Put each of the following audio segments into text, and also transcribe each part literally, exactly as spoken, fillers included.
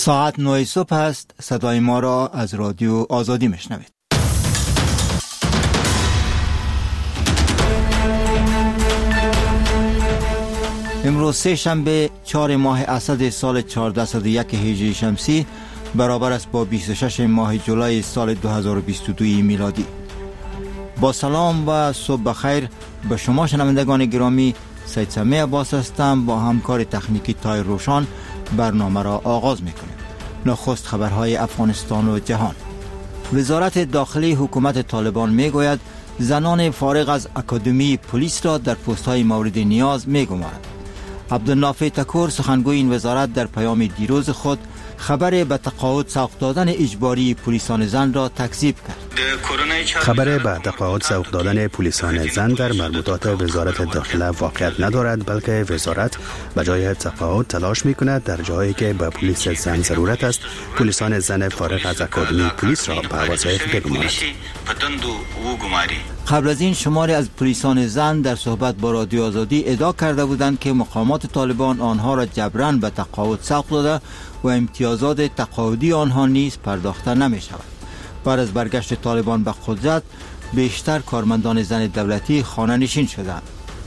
ساعت نه صبح است. صدای ما را از رادیو آزادی میشنوید. امروز سه شنبه چهار ماه اسد سال چهارصد و یک هجری شمسی برابر است با بیست و شش ماه جولای سال دو هزار و بیست و دو میلادی. با سلام و صبح بخیر به شما شنوندگان گرامی. سید سمیع عباس هستم. با همکار تکنیکی تایر روشان برنامه را آغاز میکنیم. نخست خبرهای افغانستان و جهان. وزارت داخلی حکومت طالبان میگوید زنان فارغ از اکادمی پلیس را در پست‌های مورد نیاز میگمارد. عبدالنافع تکور سخنگوی این وزارت در پیام دیروز خود خبر به تقاعد سوق دادن اجباری پلیسان زن را تکذیب کرد. خبر به تقاعد سوق دادن پلیسان زن در مربوطات وزارت داخله واقعیت ندارد، بلکه وزارت به جای تقاعد تلاش می‌کند در جایی که به پلیس زن ضرورت است پلیسان زن فارغ از اکادمی پلیس را به وظایف بگمارد. قبل از این شماری از پلیسان زن در صحبت با رادیو آزادی ادعا کرده بودند که مقامات طالبان آنها را جبراً به تقاعد سوق داده و امتیازات تقاعدی آنها نیز پرداخته نمی شود. بعد از برگشت طالبان به قدرت بیشتر کارمندان زن دولتی خانه نشین شدند.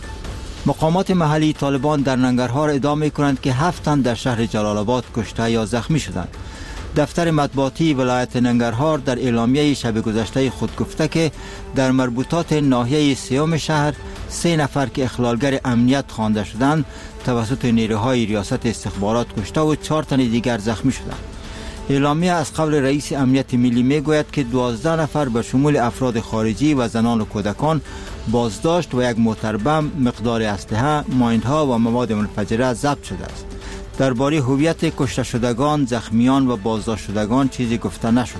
مقامات محلی طالبان در ننگرهار ادعا می کنند که هفت تن در شهر جلال آباد کشته یا زخمی شدند. دفتر مطبوعاتی ولایت ننگرهار در اعلامیه شب گذشته خود گفته که در مربوطات ناحیه سیوم شهر سه نفر که اخلالگر امنیت خوانده شدند توسط نیروهای ریاست استخبارات کشته و چهار تن دیگر زخمی شدند. اعلامیه از قبل رئیس امنیت ملی میگوید که دوازده نفر به شمول افراد خارجی و زنان و کودکان بازداشت و یک موتر بم، مقدار اسلحه، مایندها و مواد منفجره ضبط شده است. درباره هویت کشته شدگان، زخمیان و بازداشت شدگان چیزی گفته نشده.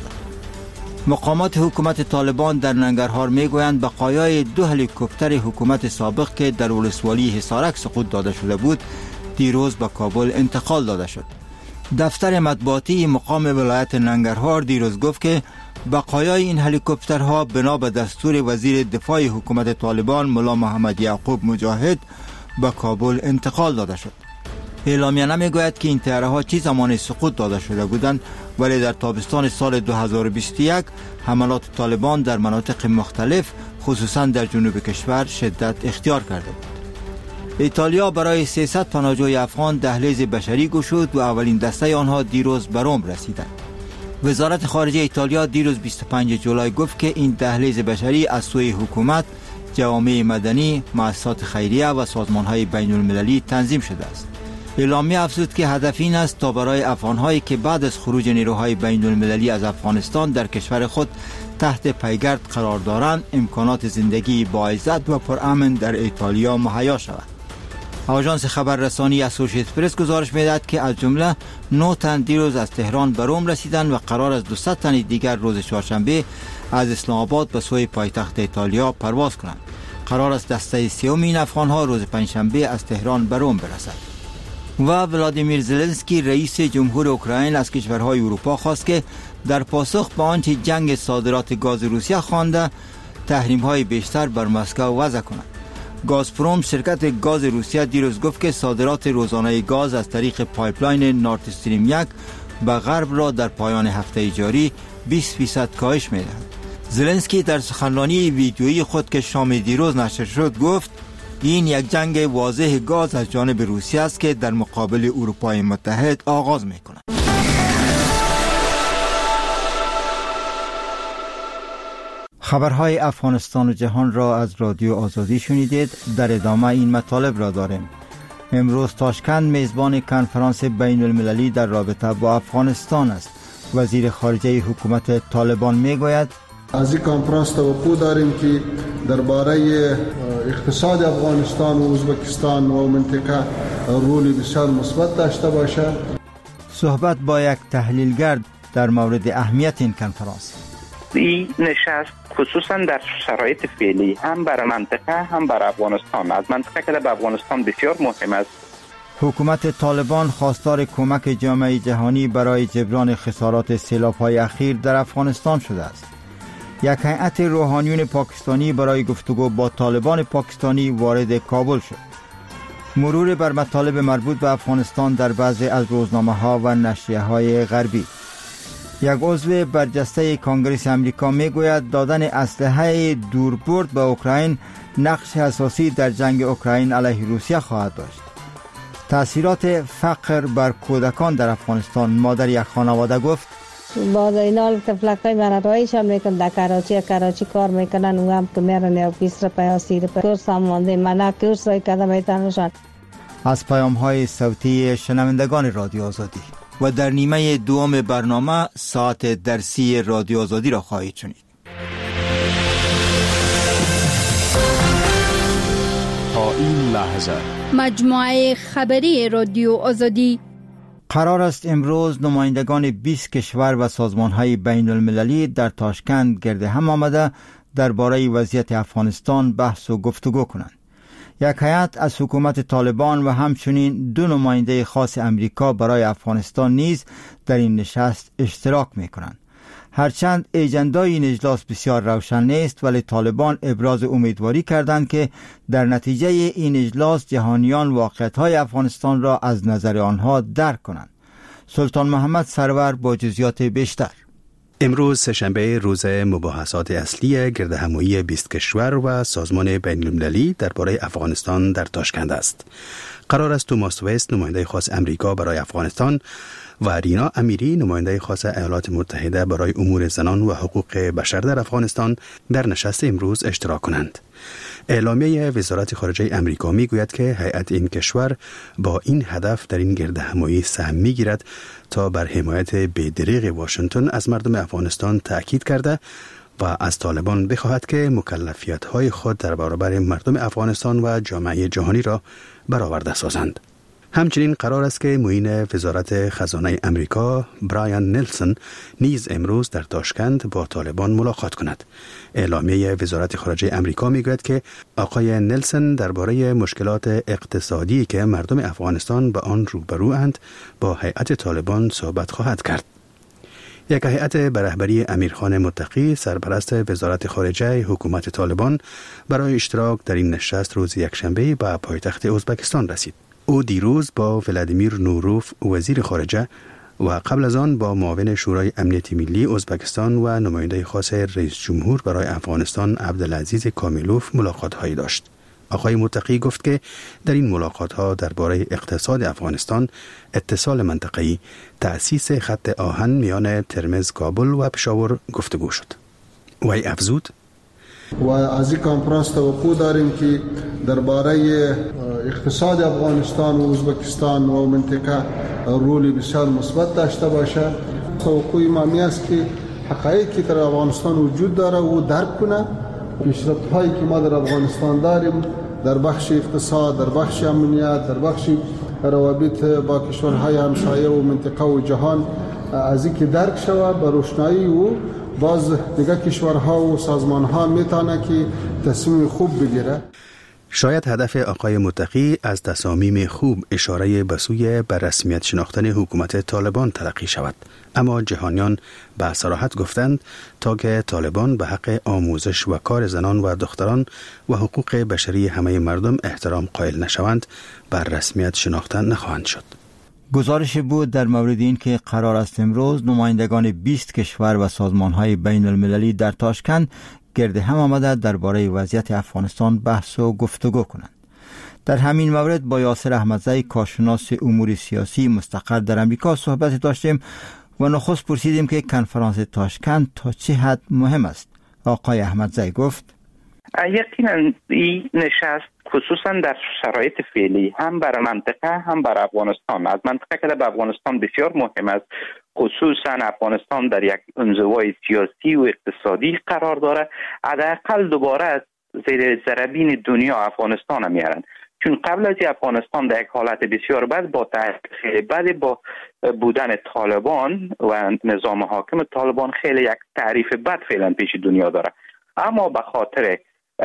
مقامات حکومت طالبان در ننگرهار میگویند بقایای دو هلیکوپتر حکومت سابق که در ولسوالی حصارک سقوط داده شده بود دیروز به کابل انتقال داده شد. دفتر مطبوعاتی مقام ولایت ننگرهار دیروز گفت که بقایای این هلیکوپترها بنا به دستور وزیر دفاع حکومت طالبان ملا محمد یعقوب مجاهد به کابل انتقال داده شد. اعلامیه نمیگوید که این طیاره ها چی زمان سقوط داده شده بودند، ولی در تابستان سال دو هزار و بیست و یک حملات طالبان در مناطق مختلف خصوصا در جنوب کشور شدت اختیار کرده بود. ایتالیا برای سیصد پناهجوی افغان دهلیز بشری گشود و اولین دسته آنها دیروز به روم رسیدند. وزارت خارجه ایتالیا دیروز بیست و پنجم جولای گفت که این دهلیز بشری از سوی حکومت، جوامع مدنی، مؤسسات خیریه و سازمان‌های بین‌المللی تنظیم شده است. اعلامیه افزود که هدف این است تا برای افغان‌هایی که بعد از خروج نیروهای بین‌المللی از افغانستان در کشور خود تحت پیگرد قرار دارند امکانات زندگی باعزت و پرامن در ایتالیا مهیا شود. آژانس خبررسانی اسوشییتد پرس گزارش می‌دهد که از جمله نه تن دیروز از تهران به روم رسیدند و قرار است دویست تن دیگر روز چهارشنبه از اسلام آباد به سوی پایتخت ایتالیا پرواز کنند. قرار است دسته سوم این افغان‌ها روز پنجشنبه از تهران به روم برسد. و ولادیمیر زلنسکی رئیس جمهور اوکراین از کشورهای اروپا خواست که در پاسخ به آنچه جنگ صادرات گاز روسیه خوانده تحریم‌های بیشتر بر مسکو وضع کند. گازپروم شرکت گاز روسیه دیروز گفت که صادرات روزانه گاز از طریق پایپلاین نورد استریم یک به غرب را در پایان هفته جاری بیست درصد کاهش می‌دهد. زلنسکی در سخنرانی ویدیویی خود که شام دیروز نشر شد گفت این یک جنگ واضح گاز از جانب روسیه است که در مقابل اروپای متحد آغاز می‌کند. خبرهای افغانستان و جهان را از رادیو آزادی شنیدید. در ادامه این مطالب را داریم. امروز تاشکند میزبان کنفرانس بین المللی در رابطه با افغانستان است. وزیر خارجه حکومت طالبان میگوید از این کنفرانس توقع داریم که درباره اقتصاد افغانستان و ازبکستان و منطقه رولی بسیار مثبت داشته باشد. صحبت با یک تحلیلگر در مورد اهمیت این کنفرانس. این نشست خصوصا در شرایط فعلی هم برای منطقه هم برای افغانستان، از منطقه که به افغانستان بسیار مهم است. حکومت طالبان خواستار کمک جامعه جهانی برای جبران خسارات سیلاب‌های اخیر در افغانستان شده است. یک هیئت روحانیون پاکستانی برای گفتگو با طالبان پاکستانی وارد کابل شد. مرور بر مطالب مربوط به افغانستان در بعضی از روزنامه ها و نشریه های غربی. یک عضو برجسته کانگریس امریکا می گوید دادن اسلحه دوربرد به اوکراین نقش اساسی در جنگ اوکراین علیه روسیه خواهد داشت. تأثیرات فقر بر کودکان در افغانستان. مادر یک خانواده گفت باز اینا تفلقای منطقه‌ایشان میکن در کراچی کراچی کار میکنن و هم که میرن یا بیست روپیه یا سی روپیه کورس هم مانده من کورس رای کده میتونشان. از پیام های صوتی شنوندگان رادیو آزادی و در نیمه دوم برنامه ساعت درسی رادیو آزادی را خواهید شنید. تا این لحظه مجموعه خبری رادیو آزادی. قرار است امروز نمایندگان بیست کشور و سازمان‌های بین المللی در تاشکند گرد هم آمده درباره وضعیت افغانستان بحث و گفتگو کنند. یک هیئت از حکومت طالبان و همچنین دو نماینده خاص امریکا برای افغانستان نیز در این نشست اشتراک می‌کنند. هرچند اجندای این اجلاس بسیار روشن نیست، ولی طالبان ابراز امیدواری کردند که در نتیجه این اجلاس جهانیان واقعیت‌های افغانستان را از نظر آنها درک کنند. سلطان محمد سرور با جزئیات بیشتر. امروز سه‌شنبه روز مباحثات اصلی گردهمایی بیست کشور و سازمان بین المللی درباره افغانستان در تاشکند است. قرار است توماس ویست نماینده خاص امریکا برای افغانستان و رینا امیری نماینده خاص ایالات متحده برای امور زنان و حقوق بشر در افغانستان در نشست امروز اشتراک کنند. اعلامیه وزارت خارجه امریکا می گوید که هیئت این کشور با این هدف در این گردهمایی سهم می گیرد تا بر حمایت بی‌دریغ واشنگتن از مردم افغانستان تأکید کرده و از طالبان بخواهد که مکلفیت‌های خود در برابر مردم افغانستان و جامعه جهانی را برآورده سازند. همچنین قرار است که معین وزارت خزانه امریکا برایان نلسون نیز امروز در تاشکند با طالبان ملاقات کند. اعلامیه وزارت خارجه امریکا میگوید که آقای نلسون درباره مشکلات اقتصادی که مردم افغانستان با آن روبروند با هیئت طالبان صحبت خواهد کرد. یک هیئت به رهبری امیرخان متقی سرپرست وزارت خارجه حکومت طالبان برای اشتراک در این نشست روز یکشنبه به پایتخت ازبکستان رسید. او دیروز با ولادیمیر نوروف وزیر خارجه و قبل از آن با معاون شورای امنیت ملی ازبکستان و نماینده خاص رئیس جمهور برای افغانستان عبدالعزیز کامیلوف ملاقات هایی داشت. آقای متقی گفت که در این ملاقات ها درباره اقتصاد افغانستان، اتصال منطقه‌ای، تأسیس خط آهن میان ترمز، کابل و پشاور گفتگو شد. وی افزود: و از این کنفرانس توقع داریم که درباره اقتصاد افغانستان و ازبکستان و منطقه رولی بسیار مثبت داشته باشه. توقع ما می است که حقایقی در افغانستان وجود داره و درک کنه. پیشرفت هایی که ما در افغانستان داریم در بخش اقتصاد، در بخش امنیت، در بخش روابط با کشورهای همسایه و منطقه و جهان از اینکه درک شود به روشنایی و باز دیگه کشورها و سازمانها میتونه که تصمیم خوب بگیره. شاید هدف آقای متقی از تصامیم خوب اشاره به سوی به رسمیت شناختن حکومت طالبان تلقی شود، اما جهانیان به صراحت گفتند تا که طالبان به حق آموزش و کار زنان و دختران و حقوق بشری همه مردم احترام قائل نشوند بر رسمیت شناختن نخواهند شد. گزارش بود در مورد این که قرار است امروز نمایندگان بیست کشور و سازمان‌های بین المللی در تاشکند گرد هم آمده درباره وضعیت افغانستان بحث و گفتگو کنند. در همین مورد با یاسر احمدزی کارشناس امور سیاسی مستقر در امریکا صحبت داشتیم و نخست پرسیدیم که کنفرانس تاشکند تا چه حد مهم است. آقای احمدزی گفت: یقینا این نشست خصوصا در شرایط فعلی هم برای منطقه هم برای افغانستان، از منطقه که در افغانستان بسیار مهم است، خصوصا افغانستان در یک انزوای سیاسی و اقتصادی قرار داره. حداقل دوباره از زیر ذره‌بین دنیا افغانستان میارن، چون قبل از افغانستان در یک حالت بسیار بد با خیلی بد با بودن طالبان و نظام حاکم طالبان خیلی یک تعریف بد فعلا پیش دنیا داره. اما به خاطر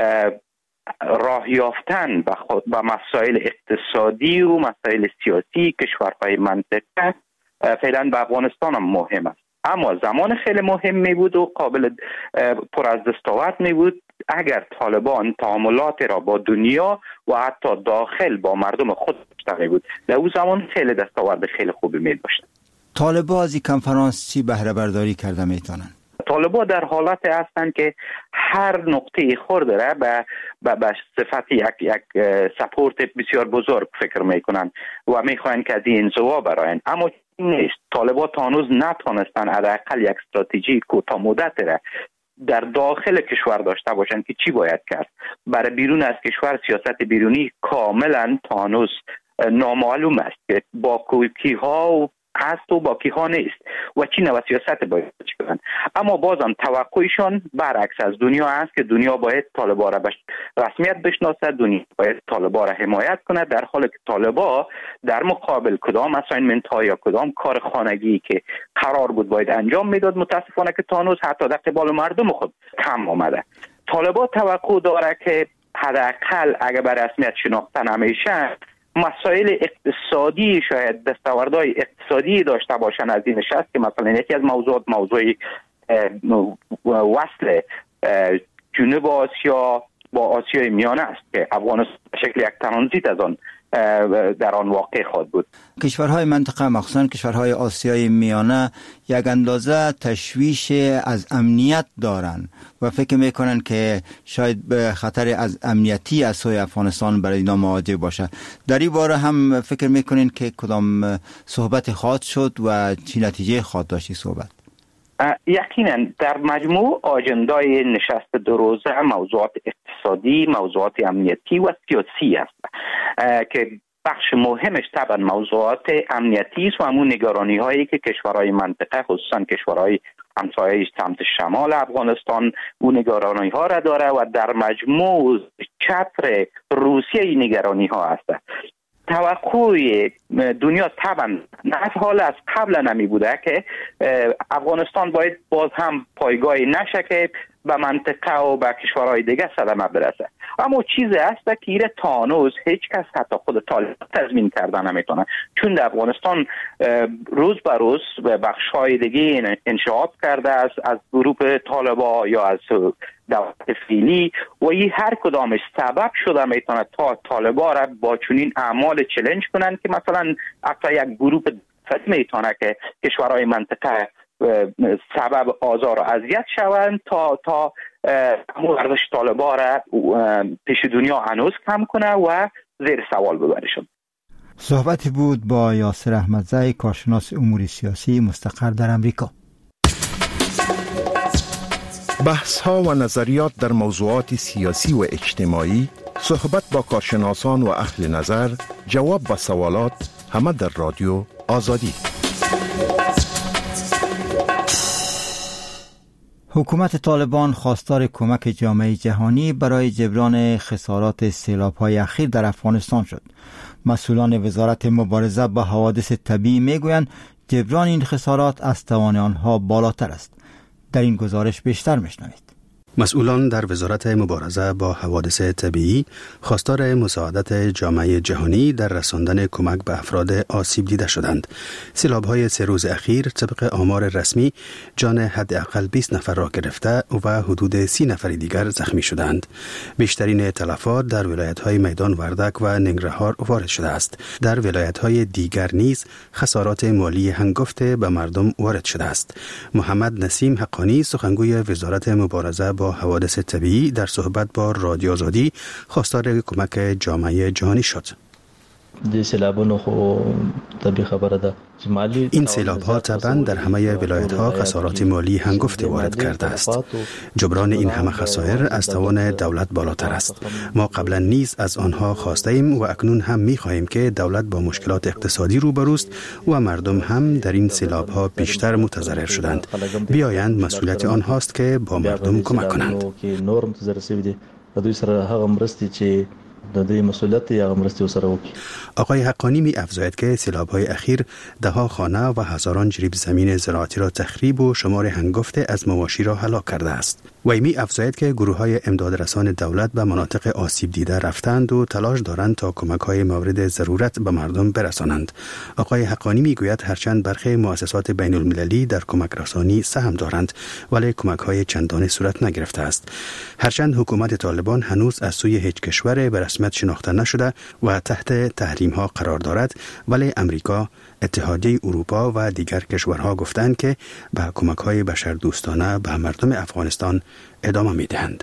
راه یافتن به مسائل اقتصادی و مسائل سیاسی کشورهای منطقه فعلا به افغانستان هم مهم است. اما زمان خیلی مهم می بود و قابل پر از دستاورد می بود اگر طالبان تعاملات را با دنیا و حتی داخل با مردم خود داشته بود، در اون زمان خیلی دستاورد خیلی خوبی می داشت. طالبان از این کنفرانس چی بهره برداری کرده میتونن؟ طالبان در حالت هستند که هر نقطه خورده را به به صفت یک یک سپورت بسیار بزرگ فکر میکنن و میخواین که از این انزوا براین، اما نیست. طالبان تا هنوز نتونستن حداقل یک استراتژی کوتاه مدت را در داخل کشور داشته باشند که چی باید کرد. برای بیرون از کشور سیاست بیرونی کاملا تا هنوز نامعلوم است که با کیها و هست و با کیها نیست و چی نوع سیاست باید کنن. اما بازم توقعشان برعکس از دنیا است که دنیا باید طالبان را به رسمیت بشناسد، دنیا باید طالبان را حمایت کند، در حالی که طالبان در مقابل کدام اساینمنت ها یا کدام کار خانگی که قرار بود باید انجام میداد، متاسفانه که تا هنوز حتی در قبال مردم خود کم آمده. طالبان توقع داره که حداقل اگر به رسمیت شناخته نمیشن، مسائل اقتصادی شاید دستاوردهای اقتصادی داشته باشن از این نشست، که مثلا یکی از موضوعات موضوع وصل جنوب آسیا با آسیای میانه است که افغانستان به شکل یک ترانزیت از آن در آن واقع خواهد بود. کشورهای منطقه مخصوصا کشورهای آسیای میانه یک اندازه تشویش از امنیت دارن و فکر میکنن که شاید به خطر از امنیتی از سوی افغانستان برای اینا مواجه باشه. در این باره هم فکر میکنین که کدام صحبت خواهد شد و چی نتیجه خواهد داشت صحبت؟ یقینا در مجموع آجندای نشست دو روزه موضوعات اقتصادی، موضوعات امنیتی و سیاسی است که بخش مهمش طبعا موضوعات امنیتی است و همون نگرانی هایی که کشورهای منطقه خصوصا کشورهای همسایه سمت شمال افغانستان اون نگرانی ها را داره و در مجموع چتر روسیه این نگرانی ها است. توقع دنیا طبعا نه حال از قبل نمی بوده که افغانستان باید باز هم پایگاهی نشه که به منطقه و به کشورهای دیگه صدمه برسه. اما چیزی هست که ایره تا هنوز هیچ کس حتی خود طالبان تضمین کرده نمیتونه، چون در افغانستان روز به روز به بخش‌های دیگه انشعاب کرده است از گروه طالبان یا از دولت فعلی و این هر کدامش سبب شده میتونه تا طالبان را با چنین اعمال چالش کنن که مثلا حتی یک گروه میتونه که کشورهای منطقه سبب آزار و اذیت شوند تا تا ارزش طالبان را پیش دنیا هنوز کم کنه و زیر سوال ببرشون. صحبتی بود با یاسر احمدزی، کارشناس امور سیاسی مستقر در امریکا. بحث ها و نظریات در موضوعات سیاسی و اجتماعی، صحبت با کارشناسان و اهل نظر، جواب به سوالات، همه در رادیو آزادی. حکومت طالبان خواستار کمک جامعه جهانی برای جبران خسارات سیلاب‌های اخیر در افغانستان شد. مسئولان وزارت مبارزه با حوادث طبیعی میگویند جبران این خسارات از توان آنها بالاتر است. در این گزارش بیشتر میشنوید. مسئولان در وزارت مبارزه با حوادث طبیعی خواستار مساعدت جامعه جهانی در رساندن کمک به افراد آسیب دیده شدند. سیلاب‌های سه روز اخیر طبق آمار رسمی جان حداقل بیست نفر را گرفته و حدود سی نفر دیگر زخمی شدند. بیشترین تلفات در ولایت‌های میدان وردک و ننگرهار وارد شده است. در ولایت‌های دیگر نیز خسارات مالی هنگفته به مردم وارد شده است. محمد نسیم حقانی سخنگوی وزارت مبارزه با حوادث طبیعی در صحبت با رادیو آزادی خواستار کمک جامعه جهانی شد. این سیلاب ها طبعا در همه ولایت ها خسارات مالی هنگفت وارد کرده است. جبران این همه خسائر از توان دولت بالاتر است. ما قبلا نیز از آنها خواسته ایم و اکنون هم می خواهیم که دولت با مشکلات اقتصادی روبروست و مردم هم در این سیلاب ها بیشتر متضرر شدند. بیایند مسئولیت آنهاست که با مردم کمک کنند. آقای حقانی می افزاید که سیلاب‌های اخیر ده ها خانه و هزاران جریب زمین زراعتی را تخریب و شمار هنگفته از مواشی را هلاک کرده است. وی می افزاید که گروه های امدادرسان دولت به مناطق آسیب دیده رفتند و تلاش دارند تا کمک های مورد ضرورت به مردم برسانند. آقای حقانی می گوید هرچند برخی مؤسسات بین المللی در کمک رسانی سهم دارند ولی کمک های چندانی صورت نگرفته است. هرچند حکومت طالبان هنوز از سوی هیچ کشور به رسمیت شناخته نشده و تحت تحریم ها قرار دارد، ولی امریکا، اتحادیه اروپا و دیگر کشورها گفتند که به کمک‌های بشردوستانه به مردم افغانستان ادامه می‌دهند.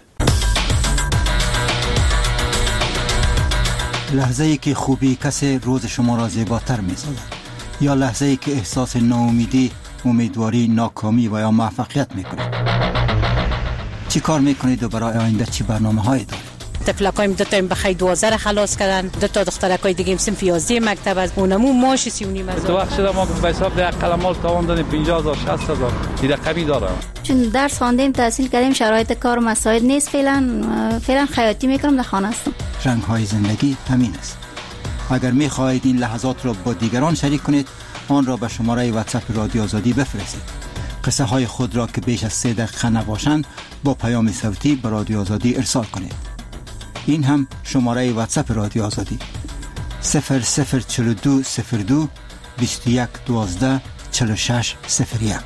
لحظه‌ای که خوبی کسی روز شما را زیباتر می‌سازد، یا لحظه‌ای که احساس ناامیدی، امیدواری، ناکامی و یا موفقیت می‌کند. چی کار می‌کنید و برای آینده چی برنامه‌هایی دارید؟ طفلکایم دو تا بخای دوازده را خلاص کردن، دو تا دخترکای دیگه هم صنف یازده مکتب از اونمو ماش سی و نیم هزار. تو وقت شده ما به حساب ده قلمال تاوان پنجاه هزار شصت هزار دیگه کمی داره. چون درس خواندیم، تحصیل کردیم، شرایط کار مساعد نیست، فعلا فعلا خیاطی میکنم، در خانه هستم. رنگ‌های زندگی همین است. اگر می‌خواهید این لحظات را با دیگران شریک کنید، آن را به شماره واتساپ رادیو آزادی بفرستید. قصه های خود را که بیش از سه دقیقه نباشند با پیام صوتی به رادیو آزادی ارسال کنید. این هم شماره واتساپ رادیو آزادی صفر صفر چهل و دو صفر دو بیست و یک دوازده چهل و شش صفر یک.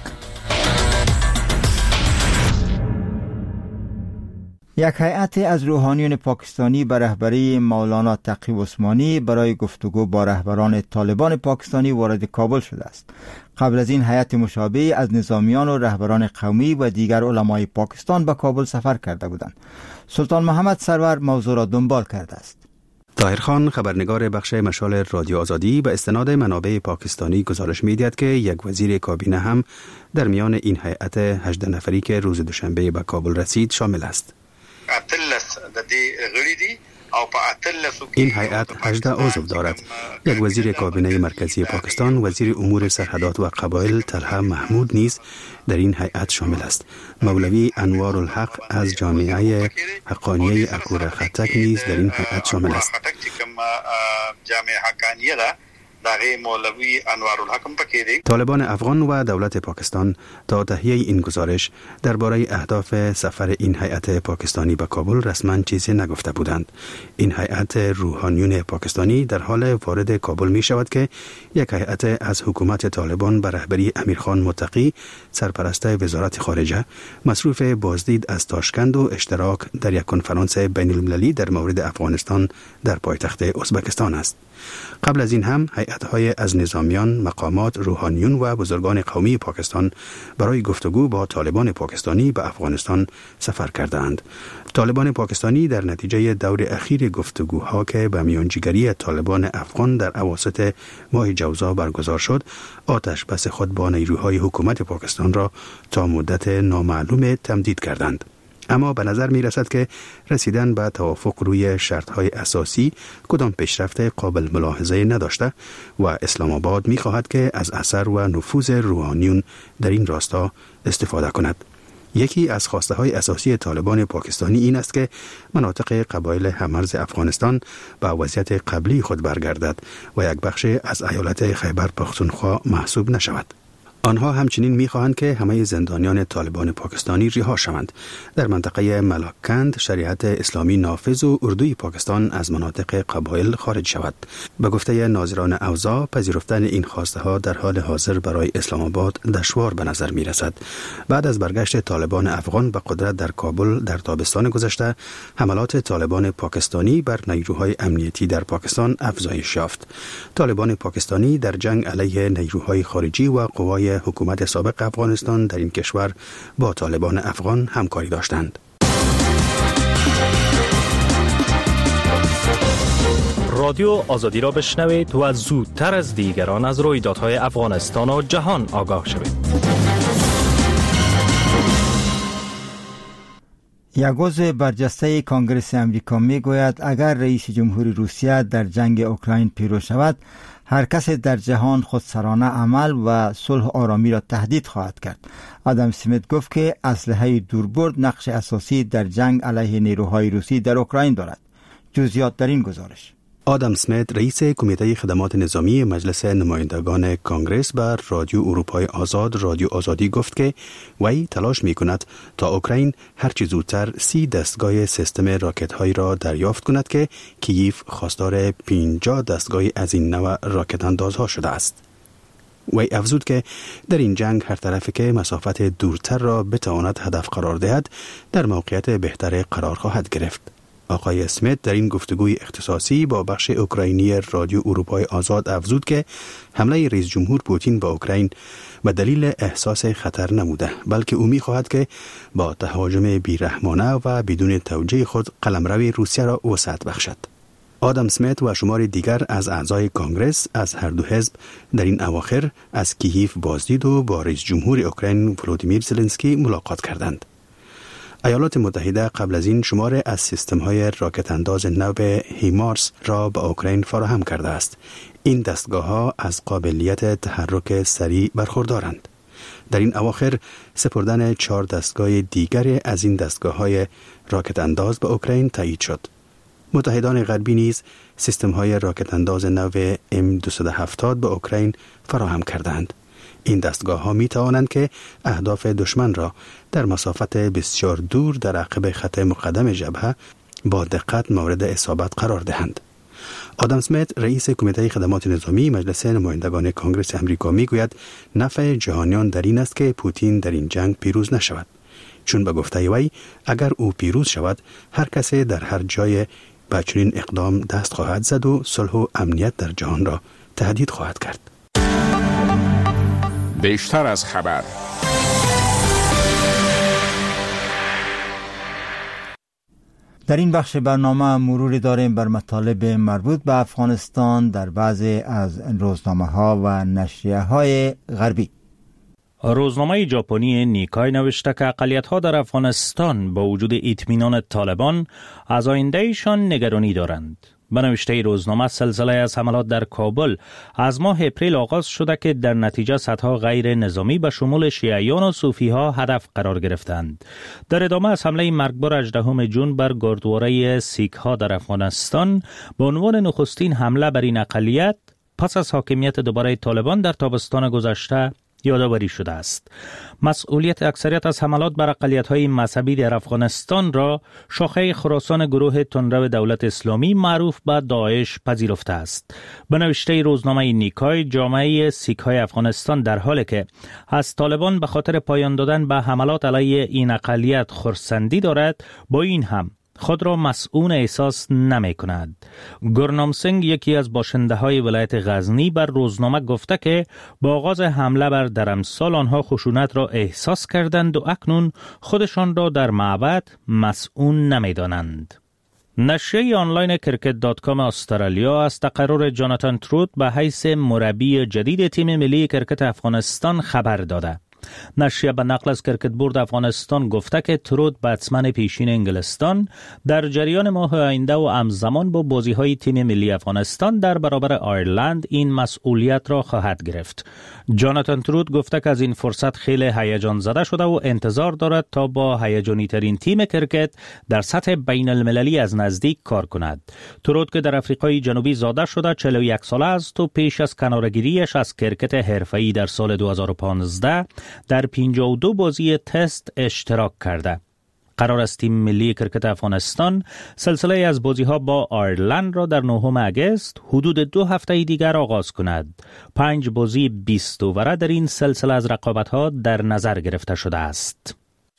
یک هیئت از روحانیون پاکستانی به رهبری مولانا تقی عثمانی برای گفتگو با رهبران طالبان پاکستانی وارد کابل شده است. قبل از این هیئت مشابه از نظامیان و رهبران قومی و دیگر علمای پاکستان به کابل سفر کرده بودند. سلطان محمد سرور موضوع را دنبال کرده است. طاهر خان، خبرنگار بخش مشال رادیو آزادی، به استناد منابع پاکستانی گزارش می‌دهد که یک وزیر کابینه هم در میان این هیئت هجده نفری که روز دوشنبه به کابل رسید شامل است. این هیئت هجده عضو دارد. یک وزیر کابینه مرکزی پاکستان، وزیر امور سرحدات و قبایل طلحه محمود نیز در این هیئت شامل است. مولوی انوار الحق از جامعه حقانیه اکور خطک نیز در این هیئت شامل است. طالبان افغان و دولت پاکستان تا تهیه این گزارش درباره اهداف سفر این هیئت پاکستانی به کابل رسما چیزی نگفته بودند. این هیئت روحانیون پاکستانی در حال وارد کابل می شود که یک هیئت از حکومت طالبان به رهبری امیرخان متقی، سرپرست وزارت خارجه، مصروف بازدید از تاشکند و اشتراک در یک کنفرانس بین المللی در مورد افغانستان در پایتخت ازبکستان است. قبل از این هم هیئت‌های از نظامیان، مقامات، روحانیون و بزرگان قومی پاکستان برای گفتگو با طالبان پاکستانی به افغانستان سفر کردند. طالبان پاکستانی در نتیجه دور اخیر گفتگوها که به میانجیگری طالبان افغان در اواسط ماه جوزا برگزار شد، آتش بس خود با نیروهای حکومت پاکستان را تا مدت نامعلوم تمدید کردند. اما به نظر می رسد که رسیدن به توافق روی شرطهای اساسی کدام پیشرفت قابل ملاحظه نداشته و اسلام آباد می خواهد که از اثر و نفوذ روحانیون در این راستا استفاده کند. یکی از خواسته های اساسی طالبان پاکستانی این است که مناطق قبایل همرز افغانستان به وضعیت قبلی خود برگردد و یک بخش از ایالت خیبر پختونخوا محسوب نشود. آنها همچنین می‌خواهند که همه زندانیان طالبان پاکستانی رها شوند. در منطقه ملاکنند شریعت اسلامی نافذ و اردوی پاکستان از مناطق قبایل خارج شود. به گفته ناظران اوضاع، پذیرفتن این خواسته ها در حال حاضر برای اسلام آباد دشوار به نظر می‌رسد. بعد از برگشت طالبان افغان به قدرت در کابل در تابستان گذشته، حملات طالبان پاکستانی بر نیروهای امنیتی در پاکستان افزایش یافت. طالبان پاکستانی در جنگ علیه نیروهای خارجی و قوای حکومت سابق افغانستان در این کشور با طالبان افغان همکاری داشتند. رادیو آزادی را بشنوید و زودتر از دیگران از رویدادهای افغانستان و جهان آگاه شوید. یک عضو برجسته کنگره امریکا می گوید اگر رئیس جمهوری روسیه در جنگ اوکراین پیروز شود، هر کس در جهان خودسرانه عمل و صلح و آرامی را تهدید خواهد کرد. آدم سمیت گفت که اسلحه دوربرد نقش اساسی در جنگ علیه نیروهای روسی در اوکراین دارد. جزئیات در این گزارش. آدم سمیت رئیس کمیته خدمات نظامی مجلس نمایندگان کانگرس بر رادیو اروپای آزاد رادیو آزادی گفت که وی تلاش می کند تا اوکراین هرچی زودتر سی دستگاه سیستم راکت هایی را دریافت کند که کییف خواستار پنجاه دستگاه از این نوع راکت اندازها شده است. وی افزود که در این جنگ هر طرفی که مسافت دورتر را بتواند هدف قرار دهد در موقعیت بهتر قرار خواهد گرفت. آقای اسمیت در این گفتگوی اختصاصی با بخش اوکراینی رادیو اروپای آزاد افزود که حمله رئیس جمهور پوتین با اوکراین به دلیل احساس خطر نموده، بلکه او می‌خواهد که با تهاجم بیرحمانه و بدون توجیه خود قلمرو روسیه را وسعت بخشد. آدم سمیت و شمار دیگر از اعضای کانگرس از هر دو حزب در این اواخر از کییف بازدید و با رئیس جمهور اوکراین ولودیمیر زلنسکی ملاقات کردند. ایالات متحده قبل از این شمار از سیستم‌های راکت انداز نو هیمارس را به اوکراین فراهم کرده است. این دستگاه‌ها از قابلیت تحرک سریع برخوردارند. در این اواخر سپردن چهار دستگاه دیگر از این دستگاه‌های راکت انداز به اوکراین تایید شد. متحدان غربی نیز سیستم‌های راکت انداز نو ام دویست و هفتاد به اوکراین فراهم کردند. این دستگاه ها می توانند که اهداف دشمن را در مسافت بسیار دور در عقب خط مقدم جبهه با دقت مورد اصابت قرار دهند. آدم سمیت رئیس کمیته خدمات نظامی مجلس نمایندگان کانگرس امریکا می گوید نفع جهانیان در این است که پوتین در این جنگ پیروز نشود، چون به گفته وی اگر او پیروز شود هر کسی در هر جای با چنین اقدام دست خواهد زد و صلح و امنیت در جهان را تهدید خواهد کرد. بیشتر از خبر. در این بخش برنامه مروری داریم بر مطالب مربوط به افغانستان در بعضی از روزنامه ها و نشریه های غربی. روزنامه ژاپنی نیکای نوشته که اقلیت‌ها در افغانستان با وجود اطمینان طالبان از آیندهشان نگرانی دارند. به نوشته روزنامه سلسله از حملات در کابل از ماه اپریل آغاز شده که در نتیجه صدها غیر نظامی به شمول شیعیان و صوفی‌ها هدف قرار گرفتند. در ادامه از حمله مرگبار هجدهم ژوئن بر گردواره سیک‌ها در افغانستان به عنوان نخستین حمله بر این اقلیت پس از حاکمیت دوباره طالبان در تابستان گذشته یادآوری شده است. مسئولیت اکثریت از حملات بر اقلیت‌های مذهبی در افغانستان را شاخه خراسان گروه تندرو دولت اسلامی معروف به داعش پذیرفته است. به نوشته روزنامه نیکای، جامعه سیک‌های افغانستان در حالی که از طالبان به خاطر پایان دادن به حملات علیه این اقلیت خرسندی دارد، با این هم خود را مسئول احساس نمی کند. گرنام سنگ، یکی از باشنده های ولایت غزنی، بر روزنامه گفته که با آغاز حمله بر درمسال آنها خشونت را احساس کردند و اکنون خودشان را در معبد مسئول نمی دانند. نشریه آنلاین کرکت دات کام استرالیا از تقرر جاناتان ترود به حیث مربی جدید تیم ملی کرکت افغانستان خبر داده. نشریه به نقل از کرکت بورد افغانستان گفته که ترود بتسمن پیشین انگلستان در جریان ماه آینده و همزمان با بازی‌های تیم ملی افغانستان در برابر آیرلند این مسئولیت را خواهد گرفت. جاناتان ترود گفته که از این فرصت خیلی هیجان زده شده و انتظار دارد تا با هیجانی ترین تیم کرکت در سطح بین المللی از نزدیک کار کند. ترود که در آفریقای جنوبی زاده شده چهل و یک ساله است و پیش از کناره‌گیری‌اش از کرکت حرفه‌ای در سال دو هزار و پانزده در پنجاه و دو بازی تست اشتراک کرده. قرار است تیم ملی کرکت افغانستان سلسله از بازی‌ها با آیرلند را در نهم اگست حدود دو هفته دیگر آغاز کند. پنج بازی بیست اووره در این سلسله از رقابت‌ها در نظر گرفته شده است.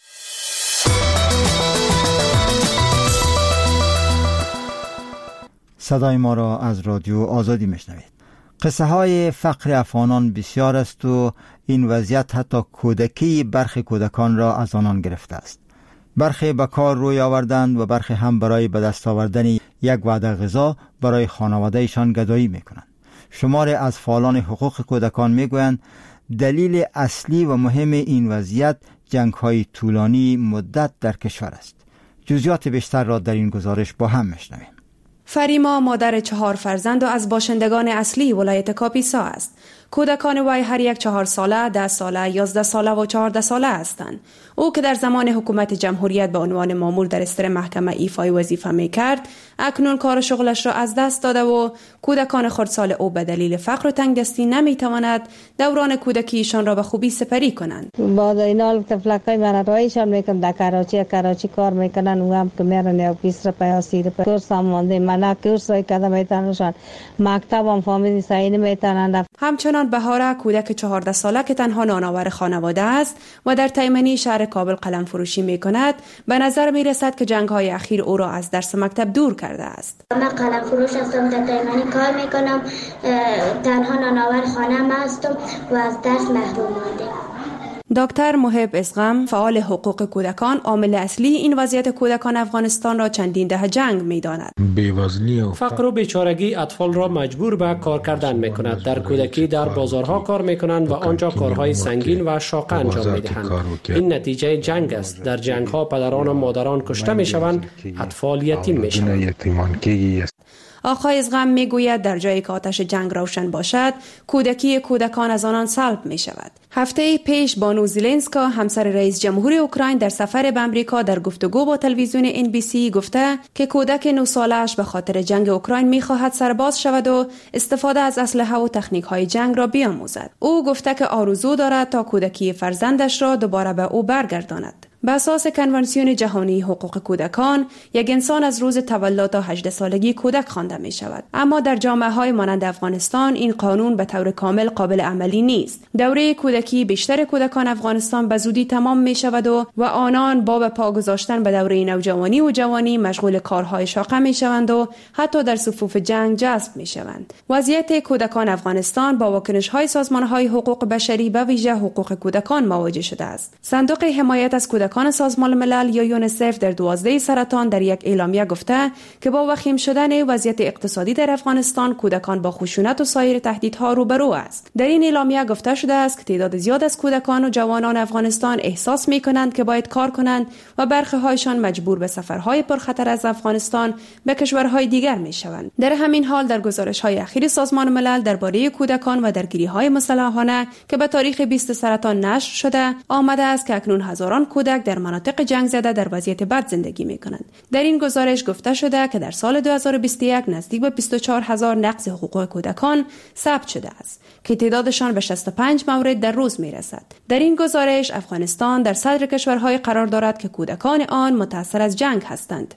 صدای ما را از رادیو آزادی میشنوید. قصه های فقر افغانان بسیار است و این وضعیت حتی کودکی برخی کودکان را از آنان گرفته است. برخی به کار روی آوردند و برخی هم برای به دست آوردن یک وعده غذا برای خانوادهشان گدایی میکنند. شماری از فعالان حقوق کودکان میگویند دلیل اصلی و مهم این وضعیت جنگ های طولانی مدت در کشور است. جزئیات بیشتر را در این گزارش با هم میشنویم. فریما مادر چهار فرزند و از باشندگان اصلی ولایت کاپیسا است. کودکان وی هر یک چهار ساله، ده ساله، یازده ساله و چهارده ساله هستند. او که در زمان حکومت جمهوریت به عنوان مامور در استر محکمه ایفای وظیفه می کرد، اکنون کار شغلش را از دست داده و کودکان خردسال او به دلیل فقر و تنگدستی نمی تواند دوران کودکیشان را به خوبی سپری کنند. با اینال طفلکای من رایشان میکنن در کراچی کراچی کار میکنن و هم که میرن آفیس را پیاسی را کورس هم مانده من کورس را کده میتونن مکتب هم فامیلی سعی میتونن. همچنان بهاره کودک چهارده ساله که تنها نانآور خانواده است و در تیمنی شهر کابل قلم فروشی می کند، به نظر می رسد که جنگ های اخیر او را از درس مکتب دور کرده است. من قلم فروش هستم، در تیمنی کار می کنم، تنها نانآور خانه هستم و از درس محروم مانده. دکتر محب اسقم، فعال حقوق کودکان، عامل اصلی این وضعیت کودکان افغانستان را چندین دهه جنگ می‌داند. بی‌وزنی و فقر و بیچارگی اطفال را مجبور به کار کردن می‌کند. در کودکی در بازارها کار می‌کنند و آنجا کارهای سنگین و شاق انجام می‌دهند. این نتیجه جنگ است. در جنگ‌ها پدران و مادران کشته می‌شوند، اطفال یتیم می‌شوند. آقای اسقم میگوید در جایی که آتش جنگ روشن باشد، کودکی کودکان از آنان سلب می شود. هفته پیش بانو زلنسکا، همسر رئیس جمهور اوکراین، در سفر به امریکا در گفتگو با تلویزیون ان بی سی گفته که کودک نه ساله‌اش به خاطر جنگ اوکراین می‌خواهد سرباز شود و استفاده از اسلحه و تکنیک‌های جنگ را بیاموزد. او گفته که آرزو دارد تا کودکی فرزندش را دوباره به او برگرداند. به اساس کنوانسیون جهانی حقوق کودکان، یک انسان از روز تولد تا هجده سالگی کودک خوانده می شود. اما در جامعه‌های مانند افغانستان این قانون به طور کامل قابل عملی نیست. دوره کودکی بیشتر کودکان افغانستان به زودی تمام می شود و و آنان با به پا گذاشتن به دوره نوجوانی و جوانی مشغول کارهای شاقه می شوند و حتی در صفوف جنگ جذب می شوند. وضعیت کودکان افغانستان با واکنش‌های سازمان‌های حقوق بشری به ویژه حقوق کودکان مواجه شده است. صندوق حمایت از کودکان سازمان ملل یا یونیسف در دوازده سرطان در یک اعلامیه گفته که با وخیم شدن وضعیت اقتصادی در افغانستان، کودکان با خشونت و سایر تهدیدها روبرو است. در این اعلامیه گفته شده است که تعداد زیاد از کودکان و جوانان افغانستان احساس می کنند که باید کار کنند و برخی هایشان مجبور به سفرهای پرخطر از افغانستان به کشورهای دیگر می شوند. در همین حال در گزارش‌های اخیر سازمان ملل درباره کودکان و درگیری‌های مسلحانه که به تاریخ بیست سرطان نشر شده، آمده است که اکنون هزاران کودک در مناطق جنگ زده در وضعیت بد زندگی می کنند. در این گزارش گفته شده که در سال دو هزار و بیست و یک نزدیک به بیست و چهار هزار نقض حقوق کودکان ثبت شده است که تعدادشان به شصت و پنج مورد در روز می رسد. در این گزارش افغانستان در صدر کشورهای قرار دارد که کودکان آن متأثر از جنگ هستند.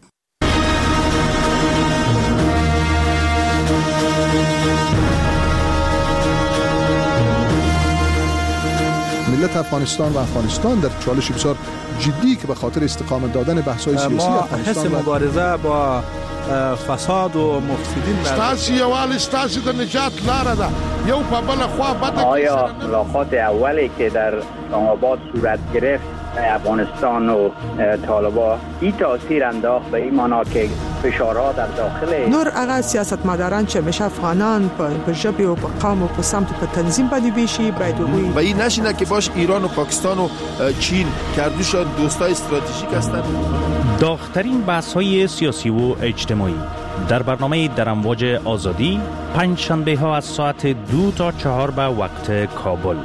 ملت افغانستان و افغانستان در چالش بسیار جدی که به خاطر استقامت دادن بحث‌های سیاسی افغانستان ما حس مبارزه با فساد و مفسدین ستاسو یوال ستاسو د نجات لاره ده یو په بل خوا بده. آیا ملاقات اولی که در اسلام آباد صورت گرفت افغانستان و طالبان این تاثیر انداخت به این معنا که فشارها در داخل نور هغه سیاستمداران چې همیشه افغانان په ژبې او په قوم او په سمت په تنظیم باندې ویشي باید وګوري و این نشینه که باش ایران و پاکستان و چین کردوشان دوستای استراتژیک هستند. داغ‌ترین بحث‌های سیاسی و اجتماعی در برنامه در امواج آزادی پنج شنبه ها از ساعت دو تا چهار به وقت کابل.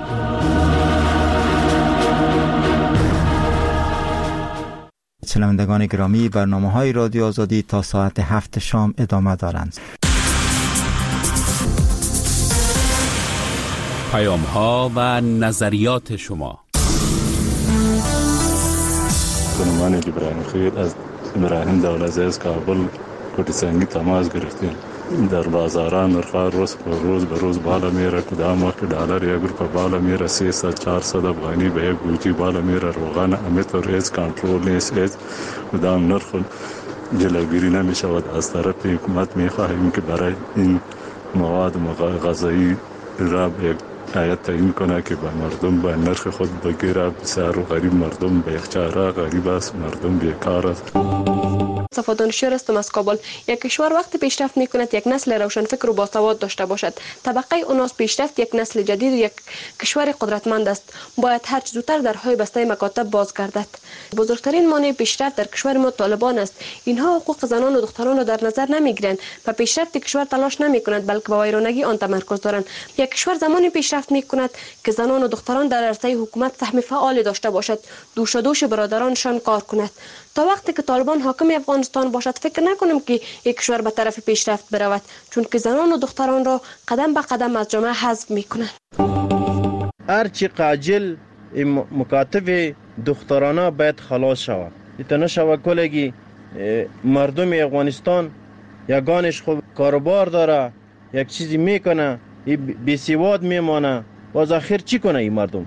شنوندگان گرامی، برنامه‌های رادیو آزادی تا ساعت هفت شام ادامه دارند. پیام‌ها و نظریات شما. خانمان ابراهیم خیر از ابراهیم دولت‌زی از کابل کوټه سنگی تماس گرفتیم. در بازاران نرخ‌ها روز به روز به روز بالا میره. کدام وقت دلار یک روپیه بالا میره، سیصد چهارصد افغانی به یک گوجی بالا میره. روغن امیتور هیچ کنترل نیست، هیچ کدام نرخ جلوگیری نمیشود. از طرف حکومت میخواهیم که برای این مواد غذایی را یک هیئت تعیین کنه که به مردم به نرخ خود بگیره. بسیار غریب مردم به یک چاره غریب است، مردم بیکار است. صفا دانشیار هستم از کابل. یک کشور وقتی پیشرفت میکند یک نسل روشنفکر و باسواد داشته باشد. طبقه اوناس پیشرفت یک نسل جدید و یک کشور قدرتمند است. باید هر چه زودتر درهای بسته مکاتب باز گردد. بزرگترین مانع پیشرفت در کشور ما طالبان است. اینها حقوق زنان و دختران را در نظر نمیگیرند و پیشرفت کشور تلاش نمیکنند بلکه به ویرانگی آن تمرکز دارند. یک کشور زمانی پیشرفت میکند که زنان و دختران در عرصه حکومت سهم فعال داشته باشد، دوش دوش برادرانشان کار کند. تا وقتی که طالبان حاکم افغانستان باشد فکر نکنم که یک کشور به طرف پیشرفت برود، چون که زنان و دختران را قدم به قدم از جامعه حذف میکنند. هرچی قاجل مکاتب دخترانه باید خلاص شود. ایتنا شود کلگی مردم افغانستان یگانش خوب کاروبار داره، یک چیزی میکنه، بی سواد میمانه، باز آخر چی کنه این مردم؟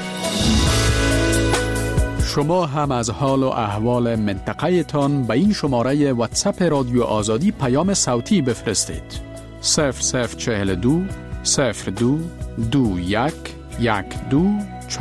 شما هم از حال و احوال منطقه تان به این شماره واتساپ رادیو آزادی پیام صوتی بفرستید. صفر صفر چهل دو صفر دو دو یک یک دو